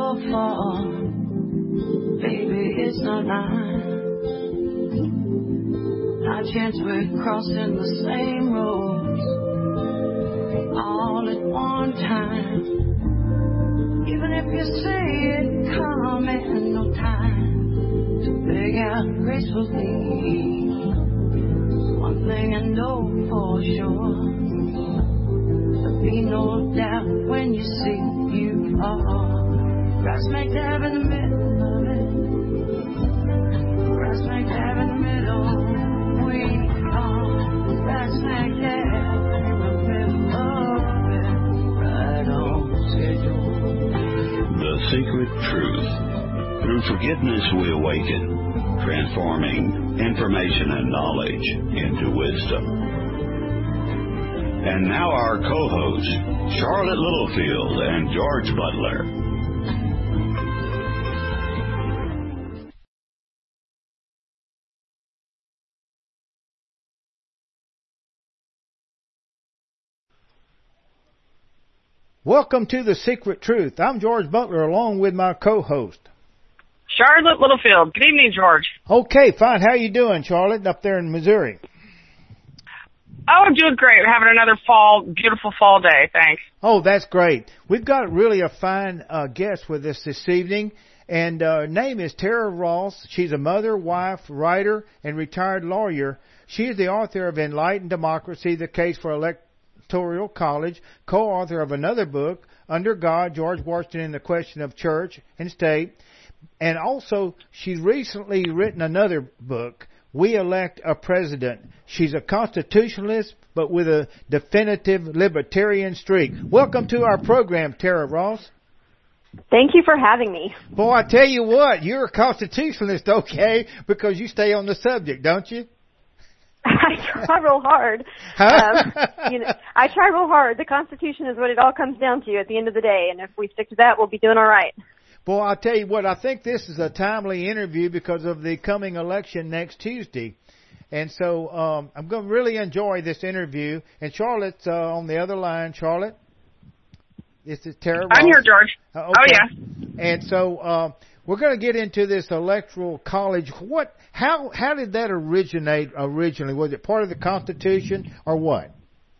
your fault. Baby, it's not mine. High chance we're crossing the same roads all at one time. Even if you say it come in no time to beg out gracefully. One thing I know for sure, there'll be no doubt when you see you are right smack dab in the middle of it. Right smack dab in the middle. We are right smack dab in the middle of it. Right on schedule. The Secret Truth. Through forgiveness we awaken, transforming information and knowledge into wisdom. And now our co-hosts, Charlotte Littlefield and George Butler. Welcome to The Secret Truth. I'm George Butler along with my co-host, Charlotte Littlefield. Good evening, George. Okay, fine. How you doing, Charlotte, up there in Missouri? Oh, I'm doing great. We're having another beautiful fall day. Thanks. Oh, that's great. We've got really a fine guest with us this evening, and her name is Tara Ross. She's a mother, wife, writer, and retired lawyer. She is the author of Enlightened Democracy, The Case for Electoral College, co-author of another book, Under God, George Washington and the Question of Church and State. And also, she's recently written another book, We Elect a President. She's a constitutionalist, but with a definitive libertarian streak. Welcome to our program, Tara Ross. Thank you for having me. Boy, I tell you what, you're a constitutionalist, okay, because you stay on the subject, don't you? I try real hard. I try real hard. The Constitution is what it all comes down to at the end of the day, and if we stick to that, we'll be doing all right. Boy, I'll tell you what, I think this is a timely interview because of the coming election next Tuesday. And so I'm going to really enjoy this interview. And Charlotte's on the other line. Charlotte? This is Tara Ross. I'm here, George. Okay. Oh, yeah. And so we're going to get into this electoral college. How did that originate originally? Was it part of the Constitution or what?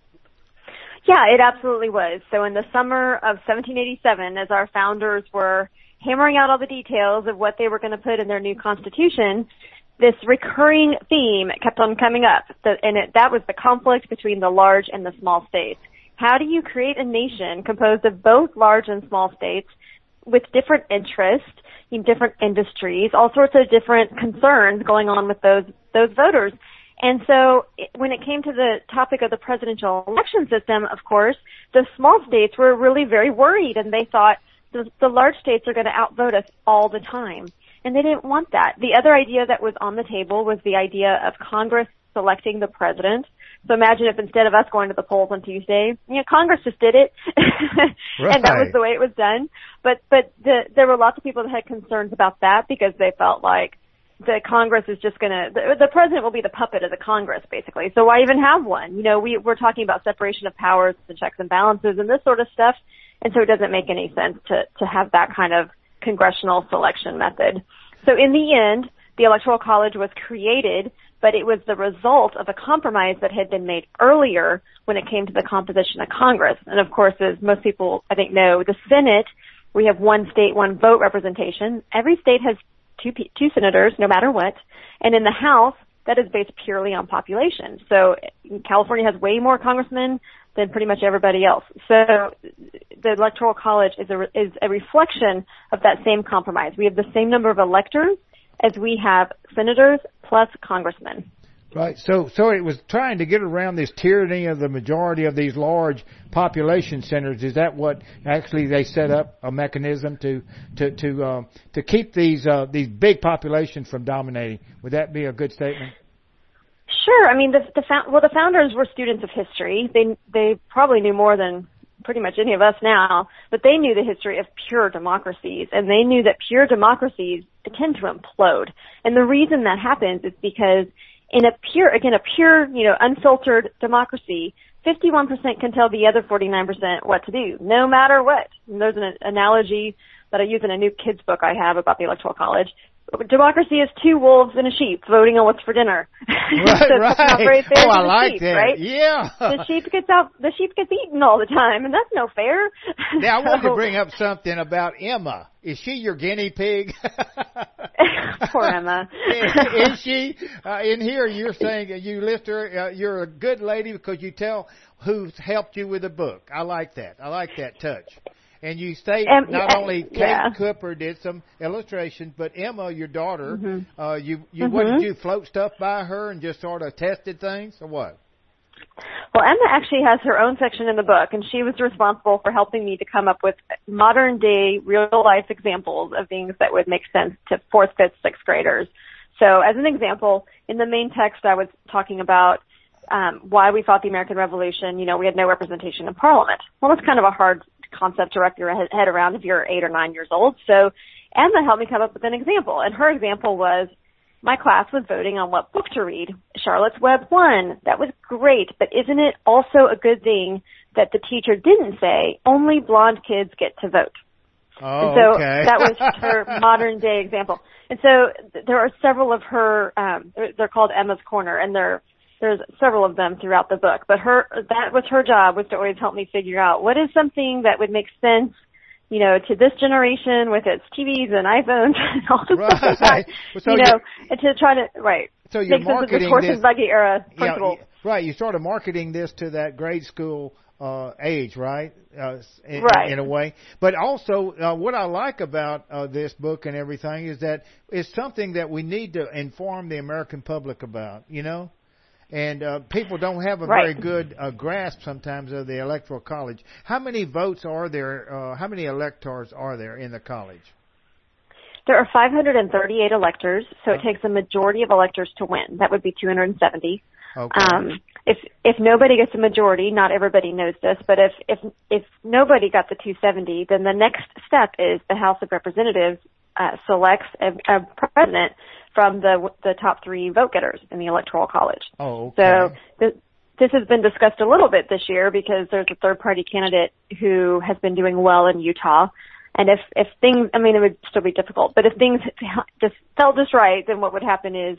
Yeah, it absolutely was. So in the summer of 1787, as our founders were hammering out all the details of what they were going to put in their new Constitution, this recurring theme kept on coming up. That was the conflict between the large and the small states. How do you create a nation composed of both large and small states with different interests, different industries, all sorts of different concerns going on with those voters? And so when it came to the topic of the presidential election system, of course, the small states were really very worried, and they thought the large states are going to outvote us all the time. And they didn't want that. The other idea that was on the table was the idea of Congress selecting the president. So imagine if instead of us going to the polls on Tuesday, Congress just did it. Right. And that was the way it was done. But there were lots of people that had concerns about that because they felt like the Congress is just going to, the president will be the puppet of the Congress, basically. So why even have one? We're talking about separation of powers and checks and balances and this sort of stuff. And so it doesn't make any sense to have that kind of congressional selection method. So in the end, the Electoral College was created, but it was the result of a compromise that had been made earlier when it came to the composition of Congress. And of course, as most people, I think, know, the Senate, we have one state, one vote representation. Every state has two senators, no matter what. And in the House, that is based purely on population. So California has way more congressmen than pretty much everybody else. So the Electoral College is a reflection of that same compromise. We have the same number of electors as we have senators plus congressmen. Right. So it was trying to get around this tyranny of the majority of these large population centers. Is that what actually they set up a mechanism to keep these big populations from dominating? Would that be a good statement? Sure. I mean, the founders were students of history. They probably knew more than pretty much any of us now, but they knew the history of pure democracies, and they knew that pure democracies tend to implode. And the reason that happens is because in a pure, unfiltered democracy, 51% can tell the other 49% what to do, no matter what. And there's an analogy that I use in a new kids book I have about the Electoral College. Democracy is 2 wolves and a sheep voting on what's for dinner. Right, so right. It's not very fair Oh, to I the like sheep, that. right? Yeah. The sheep gets eaten all the time, and that's no fair. Now, I wanted to bring up something about Emma. Is she your guinea pig? Poor Emma. Is she? In here, you're saying you list her, you're a good lady because you tell who's helped you with the book. I like that. I like that touch. And you state not only Kate Cooper did some illustrations, but Emma, your daughter, what did you float stuff by her and just sort of tested things, or what? Well, Emma actually has her own section in the book, and she was responsible for helping me to come up with modern-day, real-life examples of things that would make sense to 4th, 5th, 6th graders. So, as an example, in the main text, I was talking about why we fought the American Revolution. You know, we had no representation in Parliament. Well, that's kind of a hard concept to wrap your head around if you're 8 or 9 years old. So Emma helped me come up with an example. And her example was, my class was voting on what book to read. Charlotte's Web won. That was great. But isn't it also a good thing that the teacher didn't say, only blonde kids get to vote? Oh, and so okay. That was her modern day example. And so there are several of her, they're called Emma's Corner, and there's several of them throughout the book, but that was her job, was to always help me figure out what is something that would make sense, you know, to this generation with its TVs and iPhones and all this stuff like that, so and to try to, so you're make sense of this marketing horse and buggy era principle. Right, you started marketing this to that grade school age, right? In a way. But also, what I like about this book and everything is that it's something that we need to inform the American public about, you know? And people don't have a very good grasp sometimes of the Electoral College. How many votes are there? How many electors are there in the college? There are 538 electors, so it takes a majority of electors to win. That would be 270. Okay. If nobody gets a majority, not everybody knows this, but if nobody got the 270, then the next step is the House of Representatives selects a president from the top 3 vote getters in the Electoral College. Oh, okay. So this has been discussed a little bit this year because there's a third-party candidate who has been doing well in Utah. And if things, I mean, it would still be difficult, but if things just felt just right, then what would happen is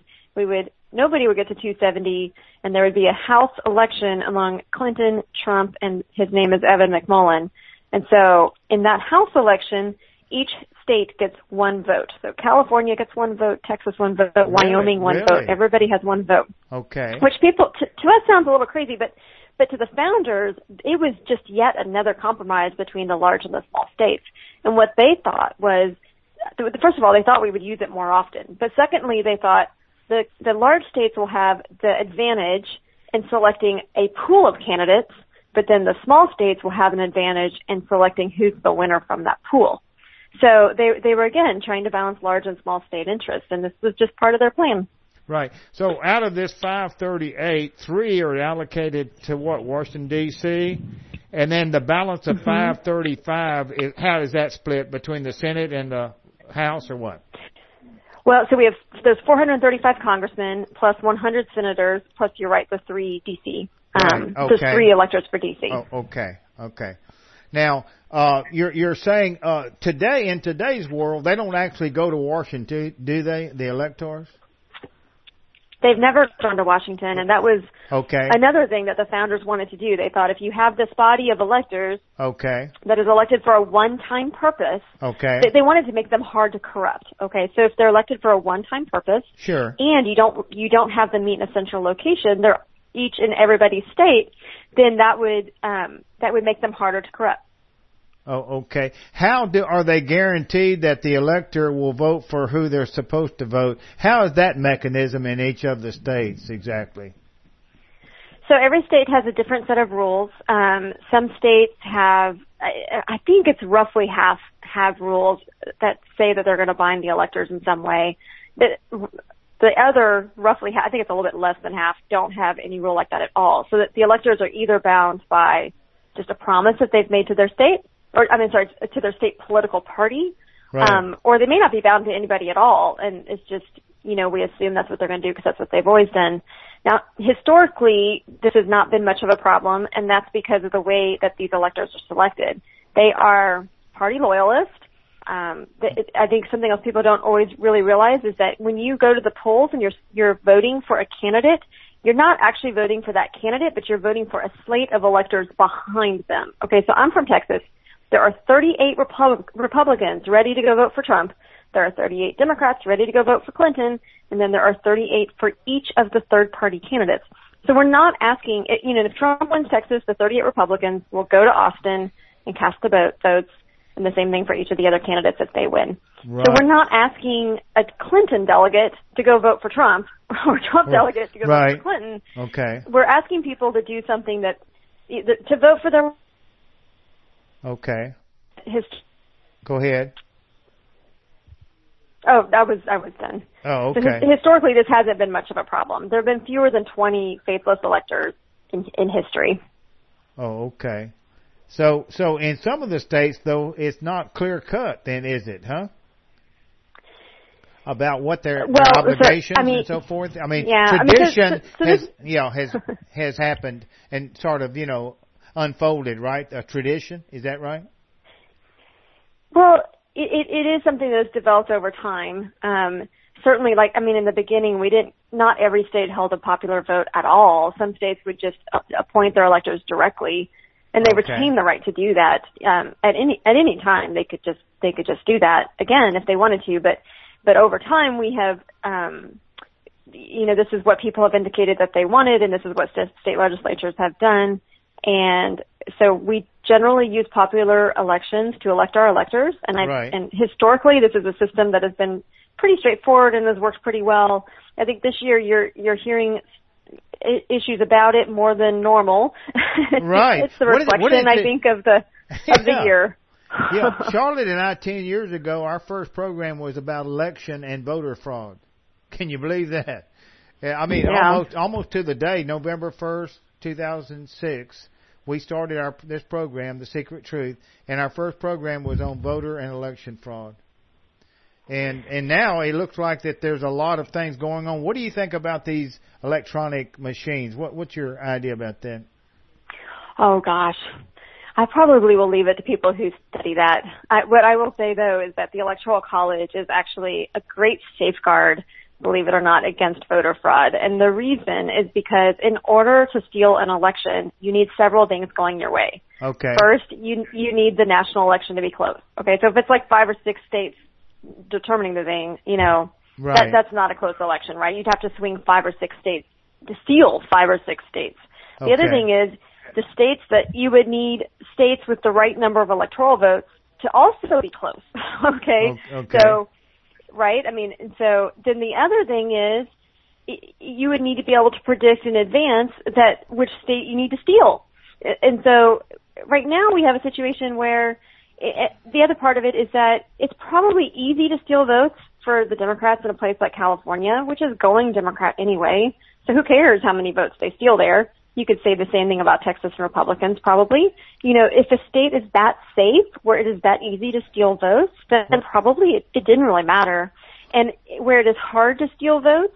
nobody would get to 270, and there would be a House election among Clinton, Trump, and his name is Evan McMullin. And so in that House election, each state gets 1 vote. So California gets 1 vote, Texas 1 vote, Wyoming 1 vote. Everybody has 1 vote. Okay. Which to us sounds a little crazy, but to the founders, it was just yet another compromise between the large and the small states. And what they thought was, first of all, they thought we would use it more often. But secondly, they thought the large states will have the advantage in selecting a pool of candidates, but then the small states will have an advantage in selecting who's the winner from that pool. So they were, again, trying to balance large and small state interests, and this was just part of their plan. Right. So out of this 538, 3 are allocated to what, Washington, D.C.? And then the balance of 535, how is that split between the Senate and the House, or what? Well, so there's 435 congressmen plus 100 senators, plus, you're right, the 3 D.C. There's 3 electors for D.C. Oh, okay. Now, you're saying today, in today's world, they don't actually go to Washington, do they, the electors? They've never gone to Washington, and that was okay. Another thing that the founders wanted to do. They thought if you have this body of electors that is elected for a one-time purpose, they wanted to make them hard to corrupt. Okay, so if they're elected for a one-time purpose, sure, and you don't have them meet in a central location, they're each in everybody's state, then that would make them harder to corrupt. Oh, okay. How are they guaranteed that the elector will vote for who they're supposed to vote? How is that mechanism in each of the states exactly? So every state has a different set of rules. Some states have, I think it's roughly half have rules that say that they're going to bind the electors in some way. The other roughly, I think it's a little bit less than half, don't have any rule like that at all. So that the electors are either bound by just a promise that they've made to their state, to their state political party, right. Or they may not be bound to anybody at all, and it's just, we assume that's what they're going to do because that's what they've always done. Now, historically, this has not been much of a problem, and that's because of the way that these electors are selected. They are party loyalists, I think something else people don't always really realize is that when you go to the polls and you're voting for a candidate, you're not actually voting for that candidate, but you're voting for a slate of electors behind them. Okay, so I'm from Texas. There are 38 Republicans ready to go vote for Trump. There are 38 Democrats ready to go vote for Clinton, and then there are 38 for each of the third-party candidates. So we're not asking, if Trump wins Texas, the 38 Republicans will go to Austin and cast the votes, and the same thing for each of the other candidates if they win. Right. So we're not asking a Clinton delegate to go vote for Trump or a Trump delegate to go vote for Clinton. Okay. We're asking people to do something to vote for their. Okay. Go ahead. Oh, I was done. Oh, okay. So historically, this hasn't been much of a problem. There have been fewer than 20 faithless electors in history. Oh, okay. So in some of the states, though, it's not clear cut. Then is it, huh? About what their obligations and so forth. I mean, tradition has happened and sort of unfolded, right? A tradition, is that right? Well, it is something that's developed over time. Certainly, in the beginning, not every state held a popular vote at all. Some states would just appoint their electors directly, and they retain the right to do that at any time. They could just do that again if they wanted to. But over time, we have, this is what people have indicated that they wanted, and this is what state legislatures have done. And so we generally use popular elections to elect our electors. And historically, this is a system that has been pretty straightforward and has worked pretty well. I think this year you're hearing issues about it more than normal. Right. It's the reflection, I think, of the year. Yeah, Charlotte and I 10 years ago, our first program was about election and voter fraud. Can you believe that? Almost to the day, November 1st, 2006, we started this program, The Secret Truth, and our first program was on voter and election fraud. And now it looks like that there's a lot of things going on. What do you think about these electronic machines? What's your idea about that? Oh, gosh. I probably will leave it to people who study that. What I will say, though, is that the Electoral College is actually a great safeguard, believe it or not, against voter fraud. And the reason is because in order to steal an election, you need several things going your way. Okay. First, you need the national election to be close. Okay, so if it's like 5 or 6 states determining the thing, right. that's not a close election, right? You'd have to swing 5 or 6 states to steal 5 or 6 states. The other thing is the states that you would need states with the right number of electoral votes to also be close. Okay. So, right? So then the other thing is you would need to be able to predict in advance which state you need to steal. And so right now we have a situation where the other part of it is that it's probably easy to steal votes for the Democrats in a place like California, which is going Democrat anyway. So who cares how many votes they steal there? You could say the same thing about Texas and Republicans probably. If a state is that safe, where it is that easy to steal votes, then probably it didn't really matter. And where it is hard to steal votes,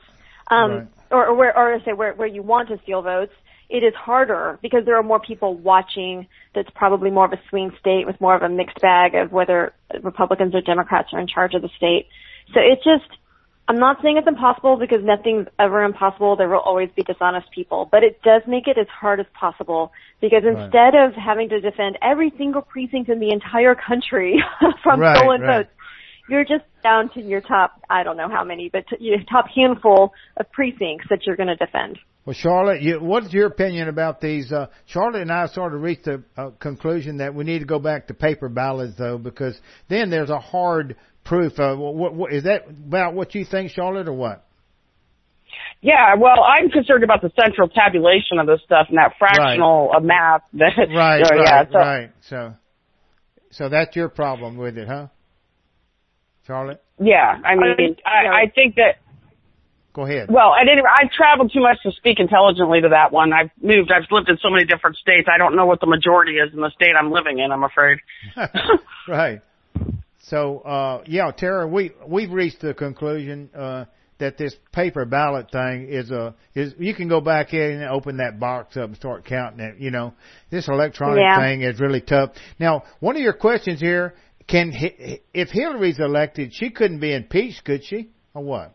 where you want to steal votes, it is harder because there are more people watching. That's probably more of a swing state with more of a mixed bag of whether Republicans or Democrats are in charge of the state. So I'm not saying it's impossible because nothing's ever impossible. There will always be dishonest people, but it does make it as hard as possible because instead of having to defend every single precinct in the entire country from stolen votes, you're just down to your top, I don't know how many, but your top handful of precincts that you're going to defend. Well, Charlotte, what's your opinion about these? Charlotte and I sort of reached a conclusion that we need to go back to paper ballots, though, because then there's a hard proof. What is that about what you think, Charlotte, or what? Yeah, well, I'm concerned about the central tabulation of this stuff and that fractional math. Right. So that's your problem with it, huh, Charlotte? Yeah, I think that. Go ahead. Well, I traveled too much to speak intelligently to that one. I've lived in so many different states. I don't know what the majority is in the state I'm living in, I'm afraid. Right. So, Tara, we've reached the conclusion, that this paper ballot thing is you can go back in and open that box up and start counting it. This electronic thing is really tough. Now, one of your questions here, if Hillary's elected, she couldn't be impeached, could she? Or what?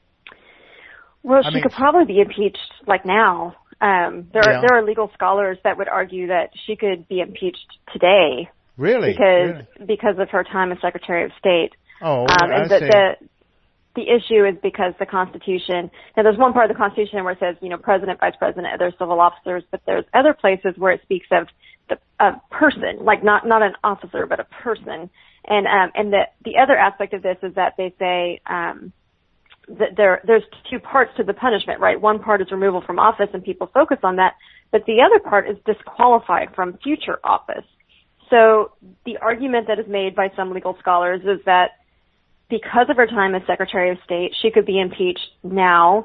Well, she could probably be impeached like now. There are legal scholars that would argue that she could be impeached today. Really? Because of her time as Secretary of State. Oh, and the issue is because the Constitution, now there's one part of the Constitution where it says, President, Vice President, other civil officers, but there's other places where it speaks of a person, like not an officer, but a person. And the other aspect of this is that they say, that there's two parts to the punishment, right? One part is removal from office and people focus on that, but the other part is disqualified from future office. So the argument that is made by some legal scholars is that because of her time as Secretary of State, she could be impeached now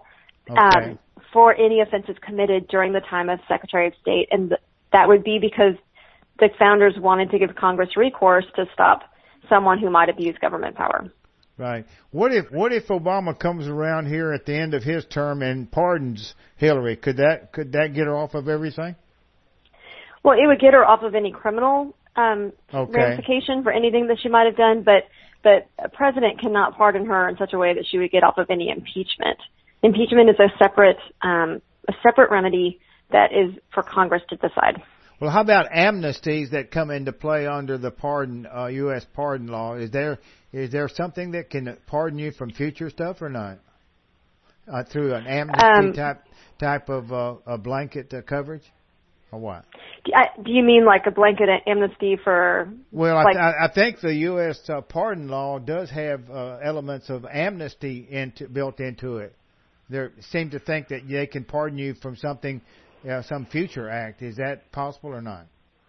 for any offenses committed during the time as Secretary of State, and that would be because the founders wanted to give Congress recourse to stop someone who might abuse government power. Right. What if Obama comes around here at the end of his term and pardons Hillary? Could that get her off of everything? Well, it would get her off of any criminal ramification for anything that she might have done, but a president cannot pardon her in such a way that she would get off of any impeachment. Impeachment is a separate remedy that is for Congress to decide. Well, how about amnesties that come into play under the U.S. pardon law? Is there something that can pardon you from future stuff or not? Through an amnesty type of a blanket coverage, or what? Do you mean like a blanket amnesty for? Well, I think the U.S. Pardon law does have elements of amnesty built into it. They seem to think that they can pardon you from something, some future act. Is that possible or not?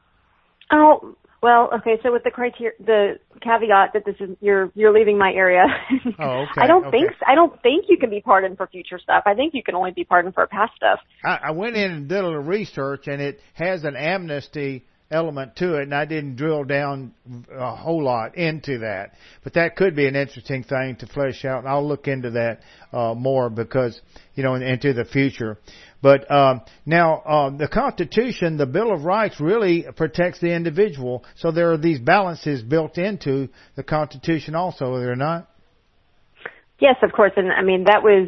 Oh, well, okay. So with the caveat that this is you're leaving my area. Oh, okay. I don't think you can be pardoned for future stuff. I think you can only be pardoned for past stuff. I went in and did a little research, and it has an amnesty element to it, and I didn't drill down a whole lot into that. But that could be an interesting thing to flesh out, and I'll look into that more because, into the future. But now the Constitution, the Bill of Rights, really protects the individual. So there are these balances built into the Constitution also, are there not? Yes, of course. And I mean, that was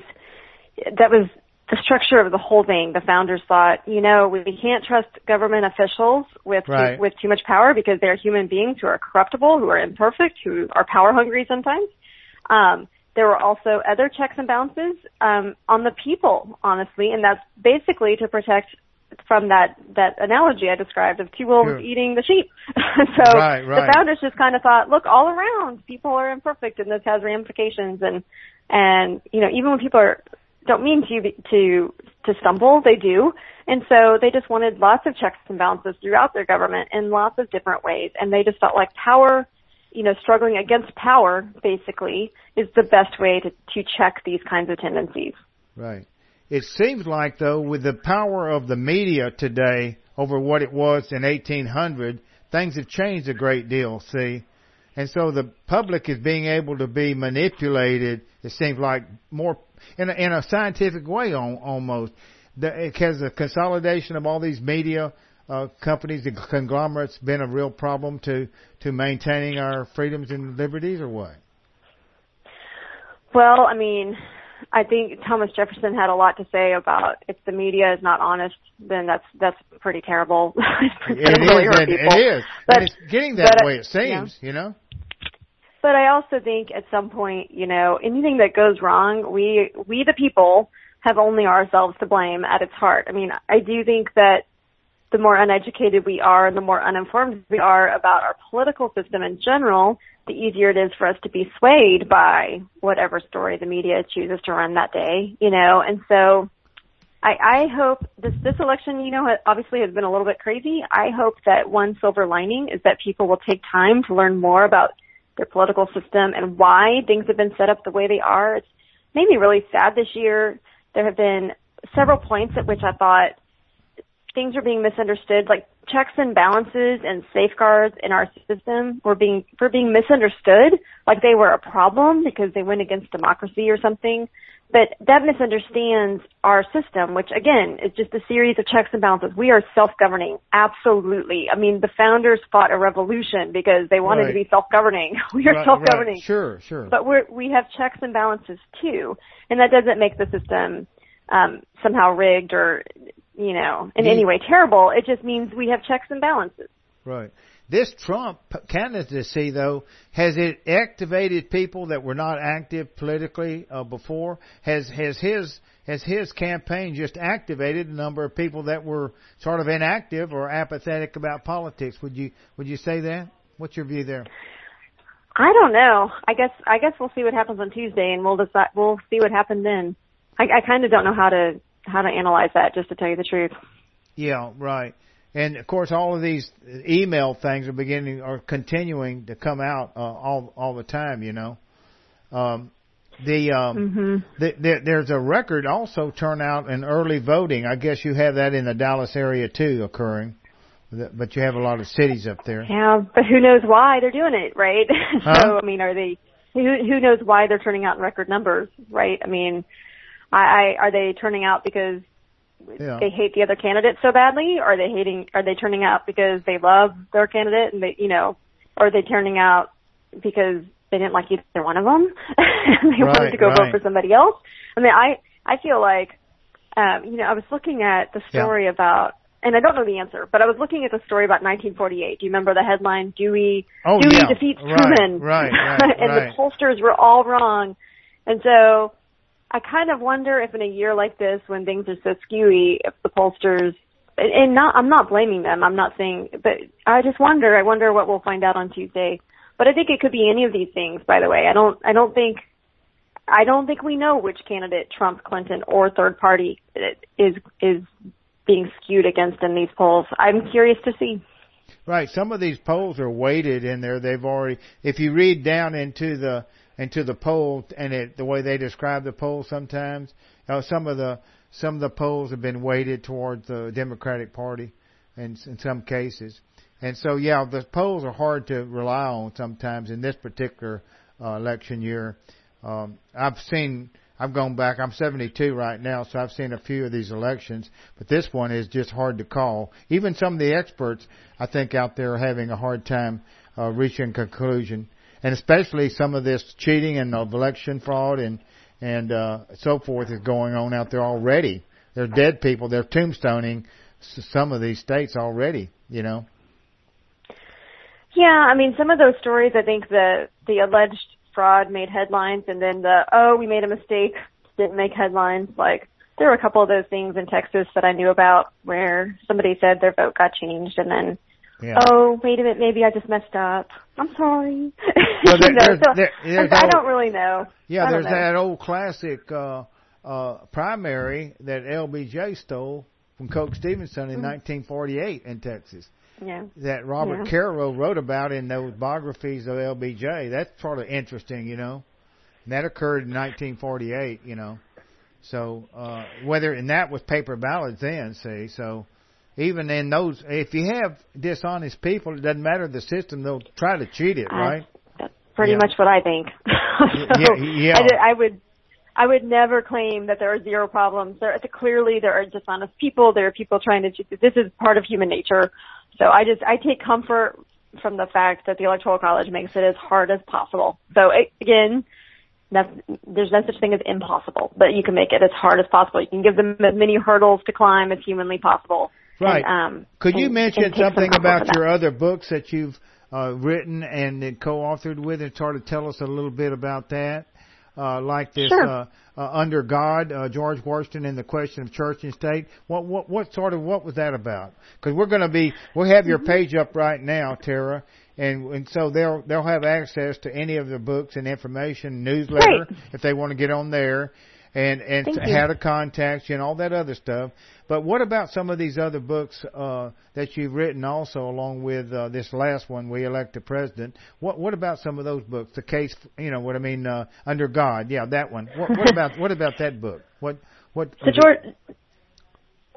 the structure of the whole thing. The founders thought, we can't trust government officials with too much power because they're human beings who are corruptible, who are imperfect, who are power hungry sometimes. There were also other checks and balances on the people, honestly, and that's basically to protect from that analogy I described of two wolves eating the sheep. So the founders just kind of thought, look, all around, people are imperfect, and this has ramifications. And even when people don't mean to stumble, they do. And so they just wanted lots of checks and balances throughout their government in lots of different ways. And they just felt like power, struggling against power, basically, is the best way to check these kinds of tendencies. Right. It seems like, though, with the power of the media today over what it was in 1800, things have changed a great deal, see? And so the public is being able to be manipulated, it seems like, more in a scientific way almost. Has the consolidation of all these media companies and conglomerates been a real problem to maintaining our freedoms and liberties, or what? Well, I mean, I think Thomas Jefferson had a lot to say about if the media is not honest, then that's pretty terrible. It is. But it's getting that way, it seems, But I also think at some point, anything that goes wrong, we the people have only ourselves to blame at its heart. I mean, I do think that the more uneducated we are and the more uninformed we are about our political system in general, the easier it is for us to be swayed by whatever story the media chooses to run that day, And so I hope this election, obviously has been a little bit crazy. I hope that one silver lining is that people will take time to learn more about their political system and why things have been set up the way they are. It's made me really sad this year. There have been several points at which I thought things are being misunderstood, like checks and balances and safeguards in our system were being misunderstood, like they were a problem because they went against democracy or something. But that misunderstands our system, which again is just a series of checks and balances. We are self-governing, absolutely. I mean, the founders fought a revolution because they wanted to be self-governing. We are self-governing. Right. Sure. But we have checks and balances too, and that doesn't make the system somehow rigged or, in any way terrible. It just means we have checks and balances. Right. This Trump candidacy, though, has it activated people that were not active politically before? Has his campaign just activated a number of people that were sort of inactive or apathetic about politics? Would you say that? What's your view there? I don't know. I guess we'll see what happens on Tuesday, and we'll decide. We'll see what happened then. I kind of don't know how to analyze that, just to tell you the truth. Yeah, right. And of course, all of these email things are continuing to come out all the time. There's a record also turnout in early voting. I guess you have that in the Dallas area too occurring, but you have a lot of cities up there. Yeah, but who knows why they're doing it, right? So I mean, are they? Who knows why they're turning out in record numbers, right? I mean, are they turning out because they hate the other candidate so badly? Or are they turning out because they love their candidate and or are they turning out because they didn't like either one of them and they wanted to go vote for somebody else? I mean, I feel like, I was looking at the story about, and I don't know the answer, but I was looking at the story about 1948. Do you remember the headline, Dewey defeats Truman? Right. And the pollsters were all wrong. And so I kind of wonder if in a year like this, when things are so skewy, if the pollsters, I'm not blaming them, I'm not saying, but I wonder what we'll find out on Tuesday. But I think it could be any of these things, by the way. I don't think we know which candidate, Trump, Clinton, or third party is being skewed against in these polls. I'm curious to see. Right. Some of these polls are weighted in there. They've already, if you read down into the poll and the way they describe the poll sometimes, some of the polls have been weighted towards the Democratic Party in some cases. And so, the polls are hard to rely on sometimes in this particular election year. I've gone back, I'm 72 right now, so I've seen a few of these elections, but this one is just hard to call. Even some of the experts, I think, out there are having a hard time reaching a conclusion. And especially some of this cheating and of election fraud and so forth is going on out there already. There are dead people. They're tombstoning some of these states already, Yeah, I mean, some of those stories, I think the alleged fraud made headlines, and then we made a mistake didn't make headlines. Like, there were a couple of those things in Texas that I knew about where somebody said their vote got changed, and then oh, wait a minute, maybe I just messed up. I'm sorry. Well, I don't really know. Yeah, there's that old classic primary that LBJ stole from Coke Stevenson in 1948 in Texas. Yeah. That Robert Caro wrote about in those biographies of LBJ. That's sort of interesting, And that occurred in 1948, So, and that was paper ballots then, see, so. Even in those, if you have dishonest people, it doesn't matter the system; they'll try to cheat it, right? That's pretty much what I think. I would never claim that there are zero problems. Clearly, there are dishonest people. There are people trying to cheat. This is part of human nature. So I take comfort from the fact that the Electoral College makes it as hard as possible. So again, there's no such thing as impossible, but you can make it as hard as possible. You can give them as many hurdles to climb as humanly possible. Right. Could you mention something about your other books that you've written and co-authored with, and sort of tell us a little bit about that? Like this, Under God, George Washington and the Question of Church and State. What was that about? Because we'll have your page up right now, Tara, and so they'll have access to any of the books and information, newsletter, if they want to get on there. And how to contact you and all that other stuff. But what about some of these other books that you've written also, along with this last one, We Elect a President? What about some of those books? The Case, Under God, that one. What about that book?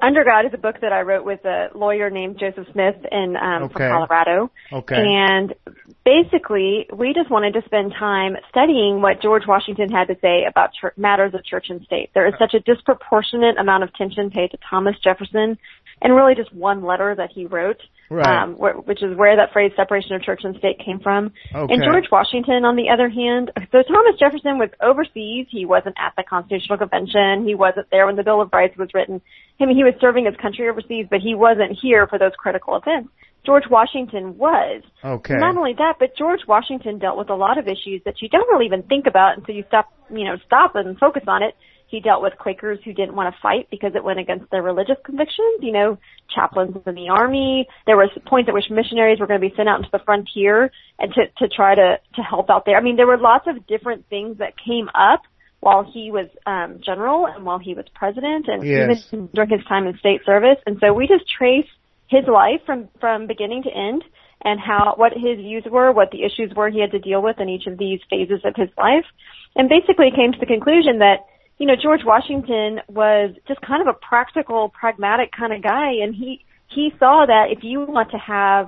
Under God is a book that I wrote with a lawyer named Joseph Smith from Colorado. Okay. And basically, we just wanted to spend time studying what George Washington had to say about matters of church and state. There is such a disproportionate amount of attention paid to Thomas Jefferson, and really just one letter that he wrote, right. Which is where that phrase separation of church and state came from. Okay. And George Washington, on the other hand, so Thomas Jefferson was overseas. He wasn't at the Constitutional Convention. He wasn't there when the Bill of Rights was written. I mean, he was serving his country overseas, but he wasn't here for those critical events. George Washington was. Okay. Not only that, but George Washington dealt with a lot of issues that you don't really even think about until you stop and focus on it. He dealt with Quakers who didn't want to fight because it went against their religious convictions, chaplains in the army. There was points at which missionaries were going to be sent out into the frontier and to try to help out there. I mean, there were lots of different things that came up while he was general and while he was president and yes. even during his time in state service. And so we just trace his life from beginning to end and what his views were, what the issues were he had to deal with in each of these phases of his life. And basically came to the conclusion that George Washington was just kind of a practical, pragmatic kind of guy, and he saw that if you want to have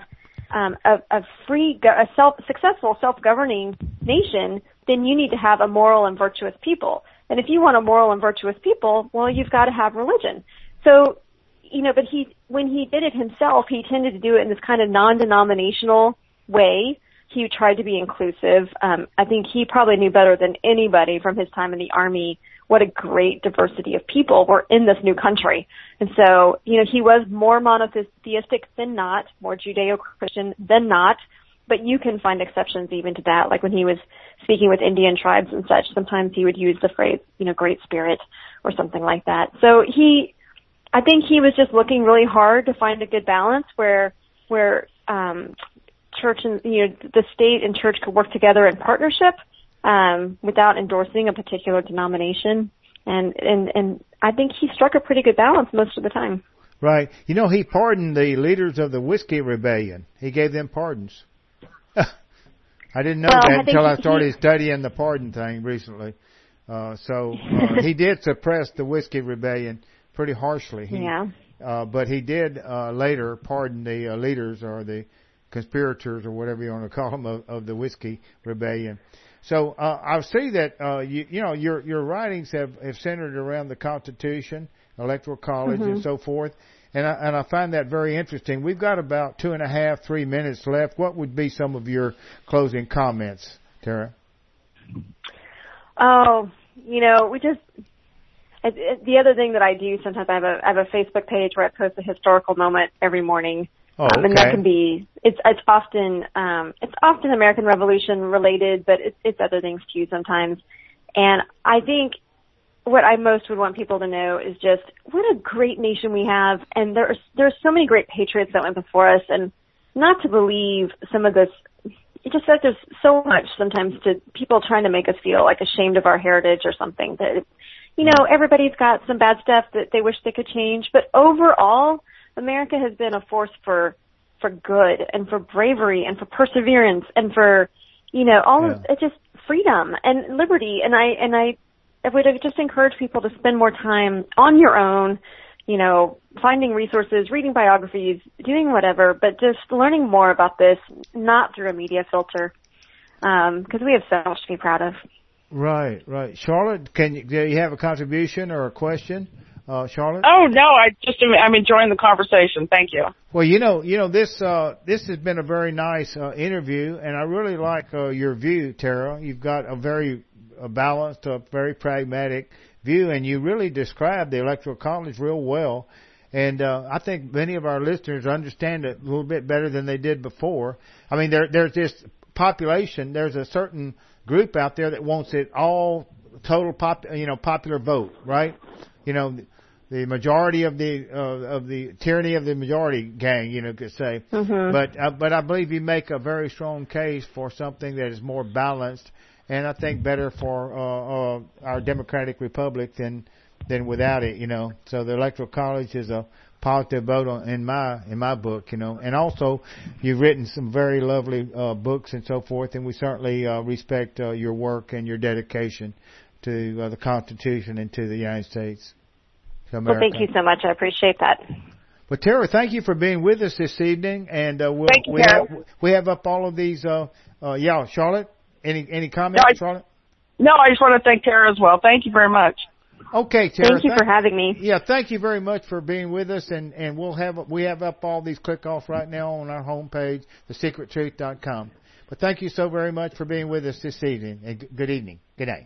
successful, self-governing nation, then you need to have a moral and virtuous people. And if you want a moral and virtuous people, well, you've got to have religion. So, but when he did it himself, he tended to do it in this kind of non-denominational way. He tried to be inclusive. I think he probably knew better than anybody from his time in the Army what a great diversity of people were in this new country. And so, he was more monotheistic than not, more Judeo-Christian than not, but you can find exceptions even to that. Like when he was speaking with Indian tribes and such, sometimes he would use the phrase, Great Spirit or something like that. So I think he was just looking really hard to find a good balance where church and, the state and church could work together in partnership, without endorsing a particular denomination. And I think he struck a pretty good balance most of the time. Right. He pardoned the leaders of the Whiskey Rebellion. He gave them pardons. I didn't know that until I started studying the pardon thing recently. He did suppress the Whiskey Rebellion pretty harshly. But he did later pardon the leaders or the conspirators or whatever you want to call them of the Whiskey Rebellion. So I see that your writings have centered around the Constitution, Electoral College, mm-hmm. and so forth, and I find that very interesting. We've got about 2.5-3 minutes left. What would be some of your closing comments, Tara? Oh, we just the other thing that I do sometimes I have a Facebook page where I post a historical moment every morning. Oh, okay. And that can be, it's often American Revolution related, but it's other things too sometimes. And I think what I most would want people to know is just what a great nation we have. And there's so many great patriots that went before us, and not to believe some of this, it's just that there's so much sometimes to people trying to make us feel like ashamed of our heritage or something that, everybody's got some bad stuff that they wish they could change. But overall, America has been a force for good and for bravery and for perseverance and for, it's just freedom and liberty. And I would just encourage people to spend more time on your own, finding resources, reading biographies, doing whatever, but just learning more about this, not through a media filter, because we have so much to be proud of. Right. Charlotte, do you have a contribution or a question? Charlotte? Oh, no, I'm enjoying the conversation. Thank you. Well, this has been a very nice interview, and I really like your view, Tara. You've got a very balanced, very pragmatic view, and you really described the Electoral College real well. And I think many of our listeners understand it a little bit better than they did before. I mean, there's this population, there's a certain group out there that wants it all total popular vote, right? The majority of the tyranny of the majority gang, could say. Mm-hmm. But I believe you make a very strong case for something that is more balanced, and I think better for our democratic republic than without it. So the Electoral College is a positive vote in my book. And also you've written some very lovely books and so forth, and we certainly respect your work and your dedication to the Constitution and to the United States. to America. Well, thank you so much. I appreciate that. Well, Tara, thank you for being with us this evening, and Thank you, we have up all of these. Charlotte, any comments, Charlotte? No, I just want to thank Tara as well. Thank you very much. Okay, Tara. Thank you for having me. Yeah, thank you very much for being with us, and we have up all these click-offs right now on our homepage, thesecrettruth.com. But thank you so very much for being with us this evening, and good evening. Good night.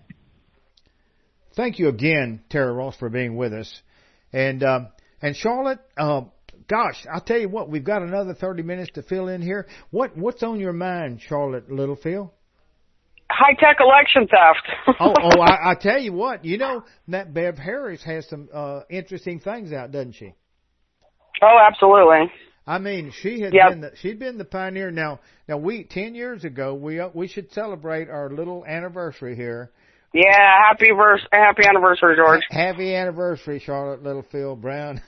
Thank you again, Tara Ross, for being with us. And Charlotte, gosh, I'll tell you what, we've got another 30 minutes to fill in here. What's on your mind, Charlotte Littlefield? High-tech election theft. I tell you what, that Bev Harris has some interesting things out, doesn't she? Oh, absolutely. I mean, she'd been the pioneer. Now 10 years ago, we should celebrate our little anniversary here. Yeah, happy anniversary, George. Happy anniversary, Charlotte Littlefield Brown,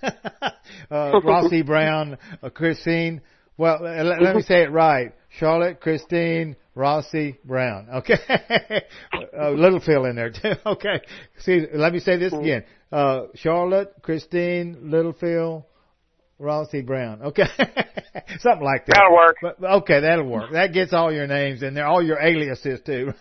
Rossi Brown, Christine. Well, let me say it right. Charlotte, Christine, Rossi Brown. Okay. Littlefield in there too. Okay. See, let me say this again. Charlotte, Christine, Littlefield, Rossi Brown. Okay. Something like that. That'll work. Okay, that'll work. That gets all your names in there, all your aliases too.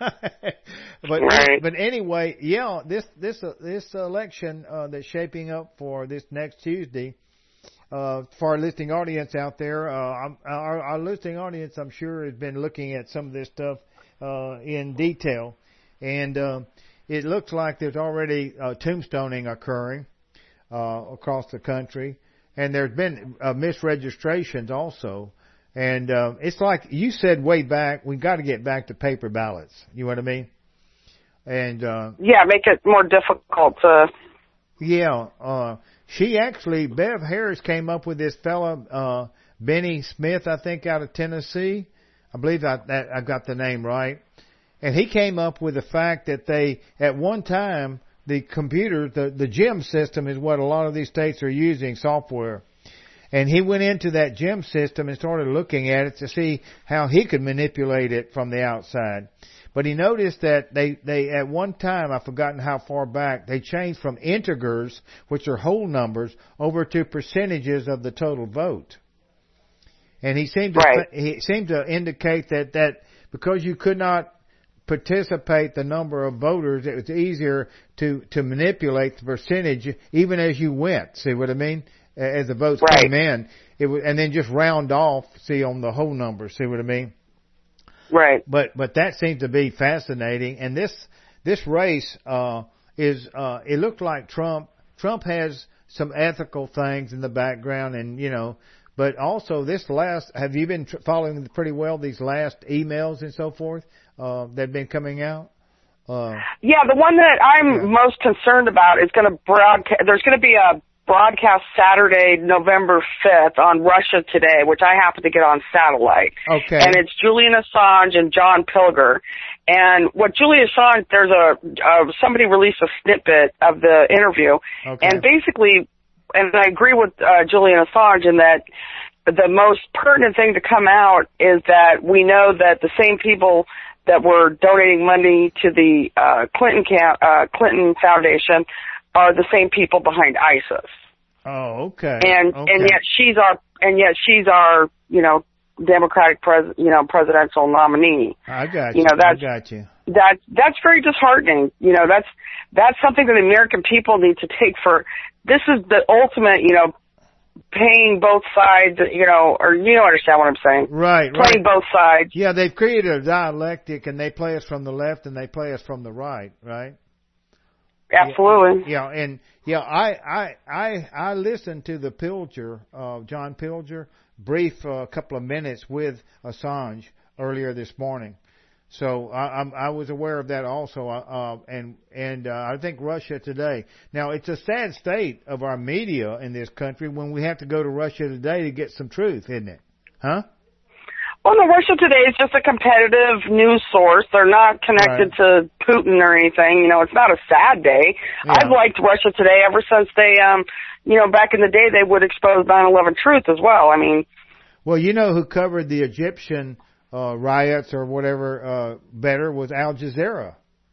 But anyway, yeah, this election that's shaping up for this next Tuesday, for our listening audience out there, our listening audience, I'm sure, has been looking at some of this stuff in detail, and it looks like there's already tombstoning occurring across the country. And there's been misregistrations also. And it's like you said way back, we've got to get back to paper ballots. You know what I mean? And make it more difficult to... Yeah. Bev Harris came up with this fella, Benny Smith, I think, out of Tennessee. I believe I got the name right. And he came up with the fact that they, at one time, the computer, the GEM system is what a lot of these states are using, software. And he went into that GEM system and started looking at it to see how he could manipulate it from the outside. But he noticed that they at one time, I've forgotten how far back, they changed from integers, which are whole numbers, over to percentages of the total vote. And he seemed to indicate that because you could not participate the number of voters, it was easier to manipulate the percentage even as you went. See what I mean? As the votes came in, and then just round off. See on the whole number. See what I mean? Right. But that seems to be fascinating. And this race is it looked like Trump has some ethical things in the background, and but also have you been following pretty well these last emails and so forth that have been coming out? The one that I'm most concerned about is going to broadcast. There's going to be a broadcast Saturday, November 5th on Russia Today, which I happen to get on satellite. Okay. And it's Julian Assange and John Pilger. And what Julian Assange, there's somebody released a snippet of the interview. Okay. And basically, and I agree with Julian Assange in that the most pertinent thing to come out is that we know that the same people that were donating money to the Clinton Foundation are the same people behind ISIS. Oh, okay. And yet she's our Democratic presidential nominee. I got you. I got you. That's very disheartening. That's something that the American people need to take for. This is the ultimate, paying both sides, or understand what I'm saying. Right. Playing both sides. Yeah, they've created a dialectic, and they play us from the left and they play us from the right, right? Absolutely. I listened to the Pilger, John Pilger, brief couple of minutes with Assange earlier this morning. So I was aware of that also, and I think Russia Today. Now it's a sad state of our media in this country when we have to go to Russia Today to get some truth, isn't it? Huh? Well, no, Russia Today is just a competitive news source. They're not connected to Putin or anything. It's not a sad day. Yeah. I've liked Russia Today ever since they, back in the day they would expose 9/11 truth as well. I mean. Well, who covered the Egyptian riots or whatever better was Al Jazeera.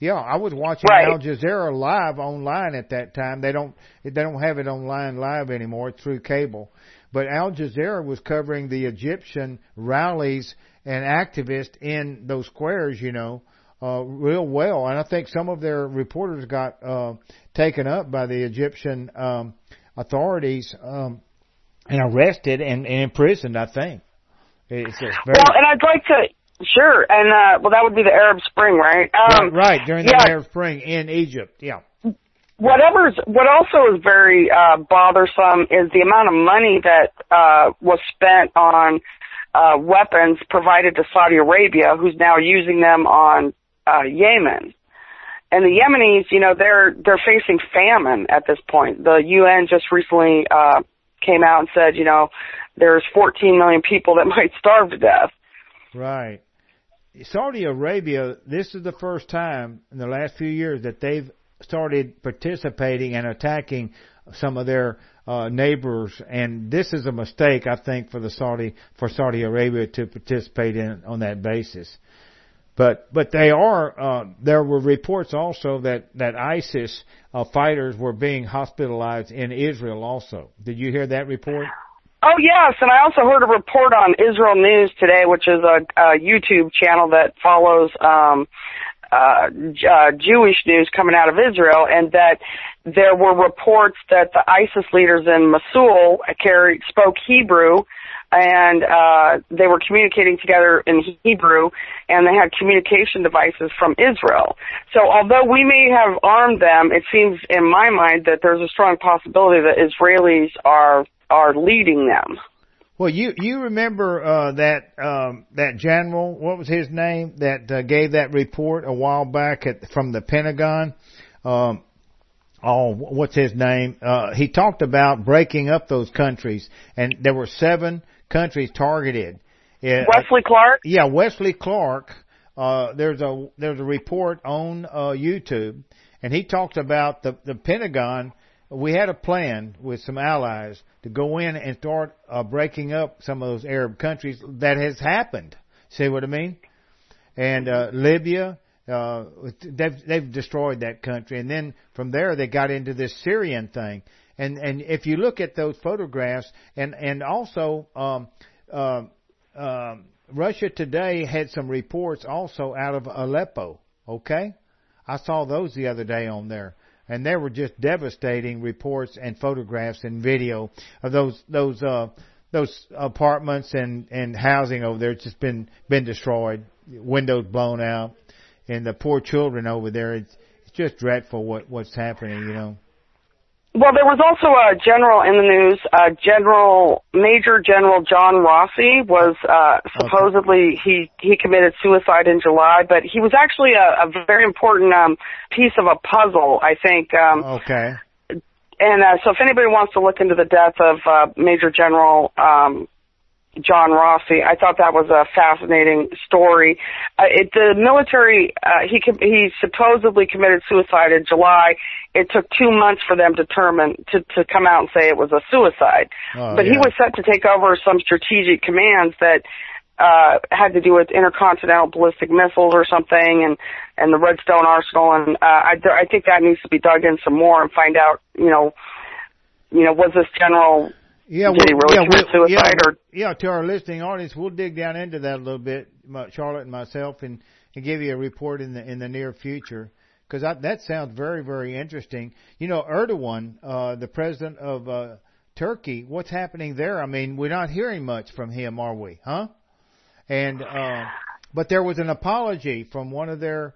Yeah, I was watching Al Jazeera live online at that time. They don't have it online live anymore. It's through cable. But Al Jazeera was covering the Egyptian rallies and activists in those squares, real well. And I think some of their reporters got taken up by the Egyptian authorities and arrested and imprisoned, I think. It's very... Well, and I'd like to... Sure, and that would be the Arab Spring, right? Right, during the Arab Spring in Egypt, yeah. What also is very bothersome is the amount of money that was spent on weapons provided to Saudi Arabia, who's now using them on Yemen. And the Yemenis, they're facing famine at this point. The UN just recently came out and said, there's 14 million people that might starve to death. Right. Saudi Arabia, this is the first time in the last few years that they've started participating and attacking some of their neighbors, and this is a mistake, I think, for Saudi Arabia to participate in on that basis. But they are. There were reports also that ISIS fighters were being hospitalized in Israel. Also, did you hear that report? Oh, yes, and I also heard a report on Israel News Today, which is a YouTube channel that follows Jewish news coming out of Israel, and that there were reports that the ISIS leaders in Mosul spoke Hebrew, and they were communicating together in Hebrew, and they had communication devices from Israel. So although we may have armed them, it seems in my mind that there's a strong possibility that Israelis are leading them. Well, you remember that general, what was his name, that gave that report a while back from the Pentagon? What's his name? He talked about breaking up those countries, and there were 7 countries targeted. Wesley Clark? Yeah, Wesley Clark. There's a report on YouTube, and he talked about the Pentagon. We had a plan with some allies to go in and start breaking up some of those Arab countries. That has happened. See what I mean? And Libya, they've destroyed that country. And then from there they got into this Syrian thing. And if you look at those photographs, and also Russia Today had some reports also out of Aleppo. Okay, I saw those the other day on there. And there were just devastating reports and photographs and video of those apartments and housing over there. It's just been destroyed, windows blown out, and the poor children over there. It's just dreadful what's happening, Well, there was also a general in the news, Major General John Rossi was, supposedly he committed suicide in July, but he was actually a very important, piece of a puzzle, I think. Okay. And, so if anybody wants to look into the death of, Major General, John Rossi, I thought that was a fascinating story. The military, he supposedly committed suicide in July. It took 2 months for them to come out and say it was a suicide. But he was set to take over some strategic commands that had to do with intercontinental ballistic missiles or something, and the Redstone Arsenal. And I think that needs to be dug in some more and find out, was this general? Did he really commit suicide? To our listening audience, we'll dig down into that a little bit, Charlotte and myself, and give you a report in the near future, because that sounds very, very interesting. Erdogan, the president of Turkey, what's happening there? I mean, we're not hearing much from him, are we? Huh? And but there was an apology from one of their,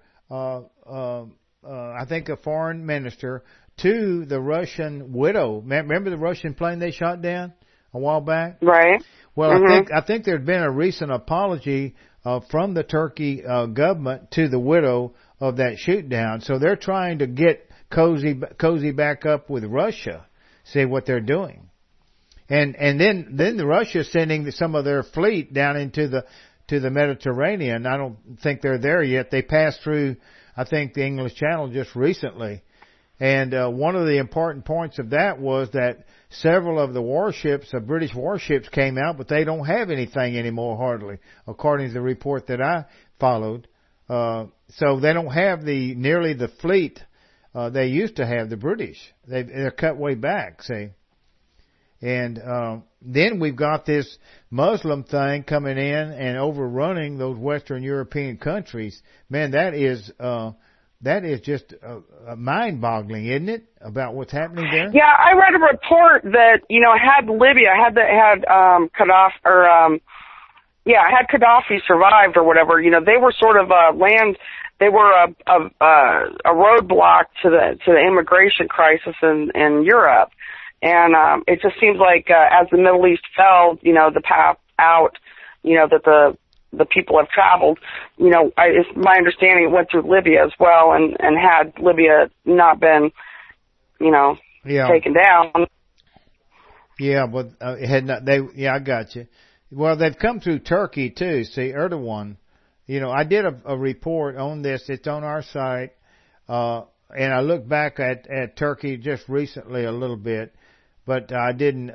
I think, a foreign minister to the Russian widow. Remember the Russian plane they shot down a while back? Right. Well, I think there's been a recent apology from the Turkey government to the widow of that shoot down. So they're trying to get cozy back up with Russia. See what they're doing. And then the Russia's sending some of their fleet down into the Mediterranean. I don't think they're there yet. They passed through, I think, the English Channel just recently. And one of the important points of that was that several of the warships, British warships, came out, but they don't have anything anymore, hardly, according to the report that I followed. So they don't have nearly the fleet they used to have, the British. They're cut way back, see. And then we've got this Muslim thing coming in and overrunning those Western European countries. Man, that is just mind-boggling, isn't it, about what's happening there? Yeah, I read a report that had Libya had Gaddafi had Gaddafi survived or whatever. They were sort of they were a roadblock to the immigration crisis in Europe. And it just seems like as the Middle East fell, the path out, that the people have traveled, it's my understanding it went through Libya as well, and had Libya not been, taken down. Yeah, but it had not. I got you. Well, they've come through Turkey too. See, Erdogan. I did a report on this. It's on our site, and I looked back at Turkey just recently a little bit. But I didn't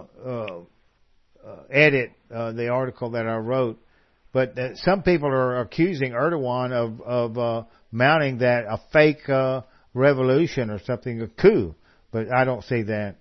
edit the article that I wrote. But some people are accusing Erdogan of mounting a fake revolution or something, a coup. But I don't see that,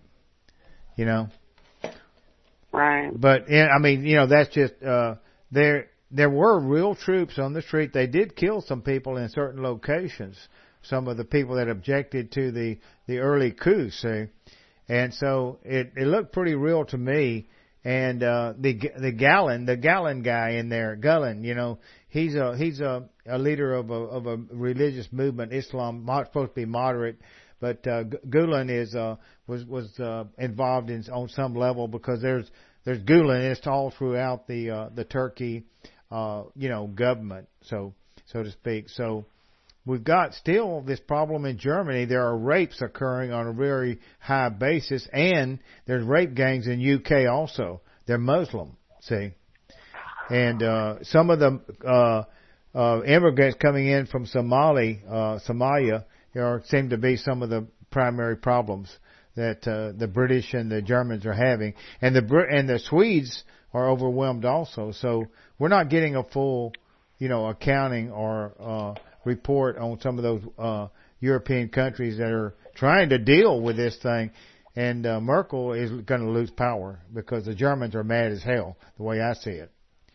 Right. But that's just there were real troops on the street. They did kill some people in certain locations. Some of the people that objected to the early coup, see. And so it looked pretty real to me. And the Galen guy in there, Gulen, he's a leader of a religious movement, Islam, supposed to be moderate, but Gulen was involved on some level, because there's Gulenists all throughout the Turkey government, so to speak. So we've got still this problem in Germany. There are rapes occurring on a very high basis, and there's rape gangs in UK also. They're Muslim, see. And some of the immigrants coming in from Somalia, seem to be some of the primary problems that the British and the Germans are having. And the Swedes are overwhelmed also. So we're not getting a full, accounting or report on some of those European countries that are trying to deal with this thing. And Merkel is going to lose power because the Germans are mad as hell, the way I see it.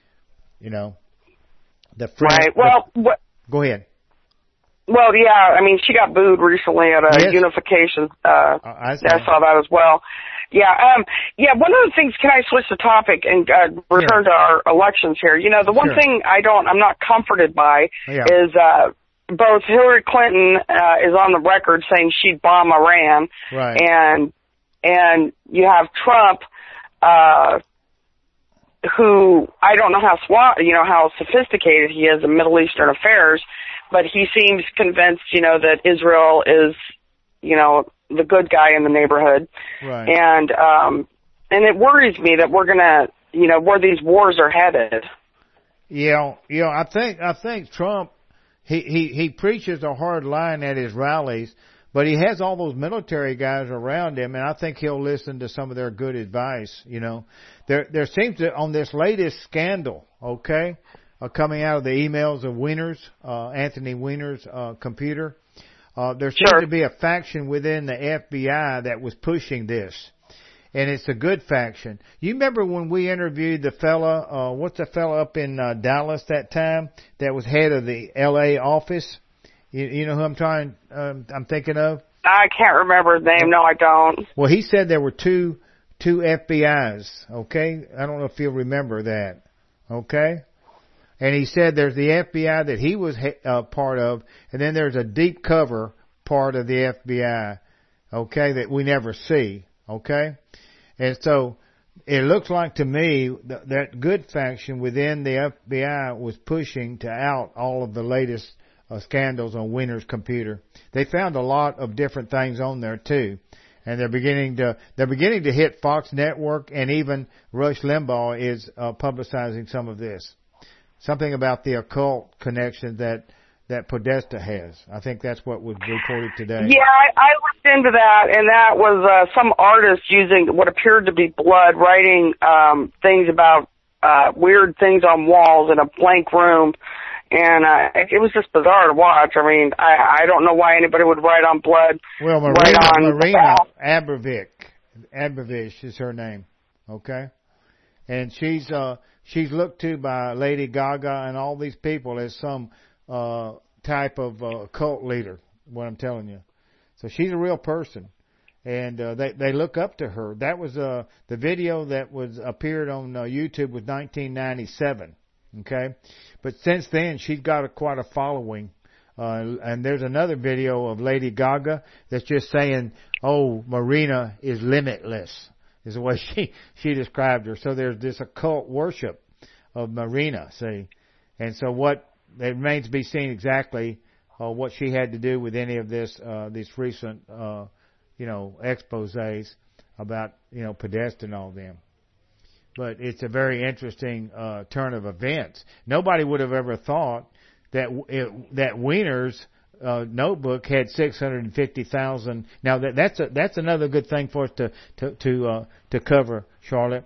Right. Well, go ahead. Well, yeah. I mean, she got booed recently at a unification. I saw that as well. Yeah. One of the things. Can I switch the topic and return to our elections here? The one thing I'm not comforted by is both Hillary Clinton is on the record saying she'd bomb Iran, right. and you have Trump, who I don't know how sophisticated he is in Middle Eastern affairs, but he seems convinced, that Israel is, the good guy in the neighborhood. Right. And it worries me that we're gonna, where these wars are headed. Yeah, I think Trump, he preaches a hard line at his rallies, but he has all those military guys around him, and I think he'll listen to some of their good advice. There seems to, on this latest scandal, coming out of the emails of Anthony Weiner's computer, there seems to be a faction within the FBI that was pushing this, and it's a good faction. You remember when we interviewed the fella, what's the fella up in Dallas that time that was head of the L.A. office? You know who I'm thinking of? I can't remember his name. No, I don't. Well, he said there were two FBIs, okay? I don't know if you'll remember that, okay? And he said there's the FBI that he was part of, and then there's a deep cover part of the FBI, okay, that we never see, okay? And so it looks like to me that good faction within the FBI was pushing to out all of the latest scandals on Weiner's computer. They found a lot of different things on there too, and they're beginning to hit Fox Network, and even Rush Limbaugh is publicizing some of this. Something about the occult connection that Podesta has. I think that's what was reported today. Yeah, I looked into that, and that was some artist using what appeared to be blood, writing things about weird things on walls in a blank room. And it was just bizarre to watch. I mean, I don't know why anybody would write on blood. Well, Marina Abramovich is her name, okay? And she's looked to by Lady Gaga and all these people as some type of cult leader, what I'm telling you. So she's a real person. And they look up to her. That was the video that appeared on YouTube was 1997. Okay, but since then she's got quite a following. And there's another video of Lady Gaga that's just saying, "Oh, Marina is limitless," is the way she described her. So there's this occult worship of Marina. See, and so it remains to be seen exactly what she had to do with any of this these recent exposés about, Podesta and all them. But it's a very interesting turn of events. Nobody would have ever thought that Weiner's notebook had 650,000. Now that's another good thing for us to cover, Charlotte.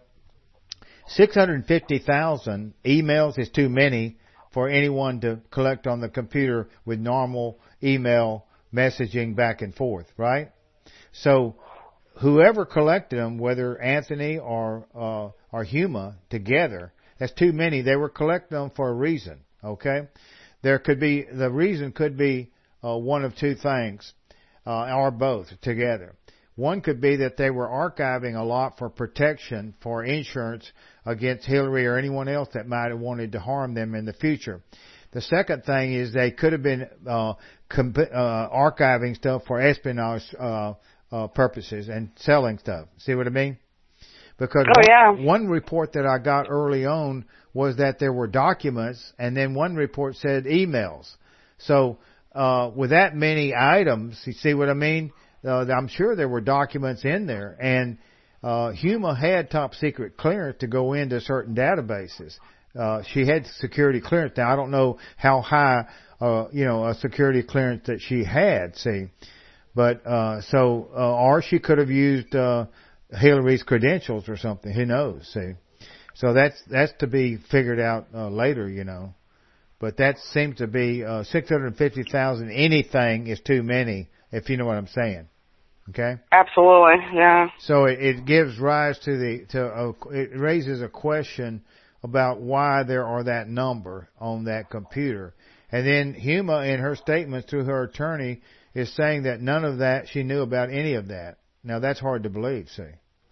650,000 emails is too many for anyone to collect on the computer with normal email messaging back and forth, right? So whoever collected them, whether Anthony or Huma together, that's too many. They were collecting them for a reason, okay? The reason could be one of two things, or both together. One could be that they were archiving a lot for protection, for insurance against Hillary or anyone else that might have wanted to harm them in the future. The second thing is they could have been archiving stuff for espionage purposes and selling stuff. See what I mean? Because one report that I got early on was that there were documents, and then one report said emails. So with that many items, you see what I mean? I'm sure there were documents in there, and Huma had top secret clearance to go into certain databases. She had security clearance. Now I don't know how high, a security clearance that she had. See. But, or she could have used, Hillary's credentials or something. Who knows? See? So that's to be figured out, later, But that seems to be, 650,000 anything is too many, if you know what I'm saying. Okay? Absolutely, yeah. So it gives rise it raises a question about why there are that number on that computer. And then Huma, in her statements through her attorney, is saying that none of that, she knew about any of that. Now that's hard to believe, see.